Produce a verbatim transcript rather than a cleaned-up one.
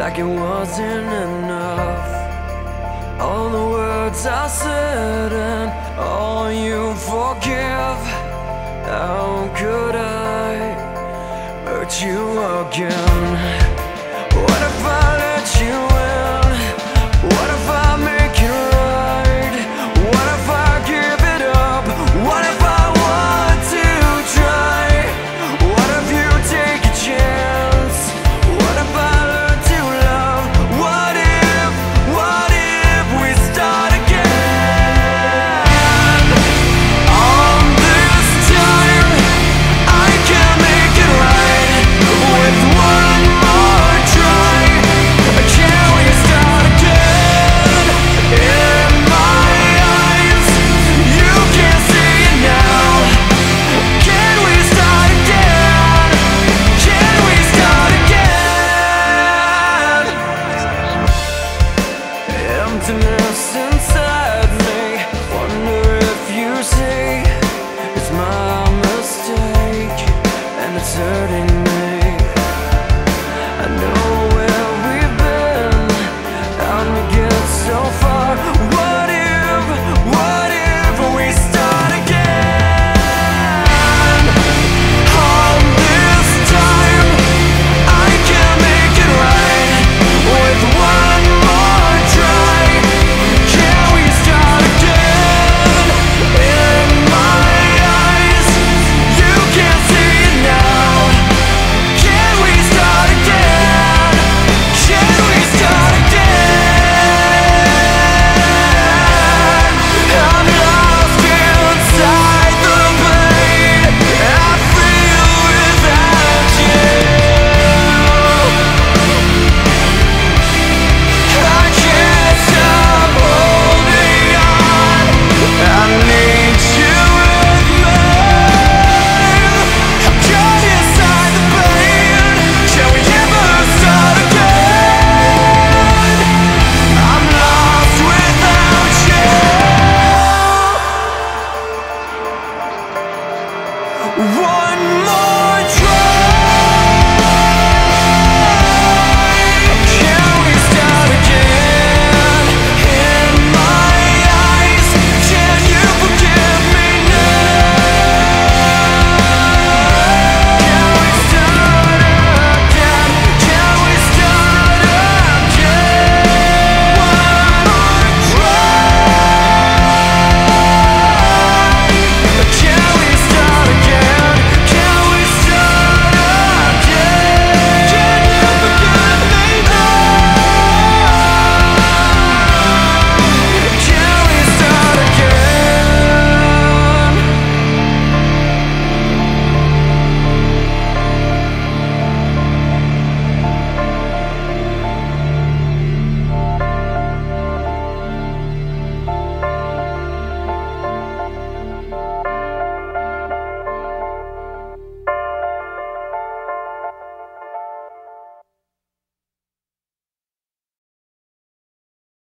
like it wasn't enough. All the words I said and all you forgive. How could I hurt you again? What if I let you in? What if I make it right? What if I give it up? What if I want to try? What if you take a chance? What if I learn to love? What if, what if we start again? On this time, I can make it right with one more try. Can we start again? In my eyes, you can't see it now. Can we start again? Can we start again? Emptiness inside me, wonder if you see it's my mistake, and it's hurting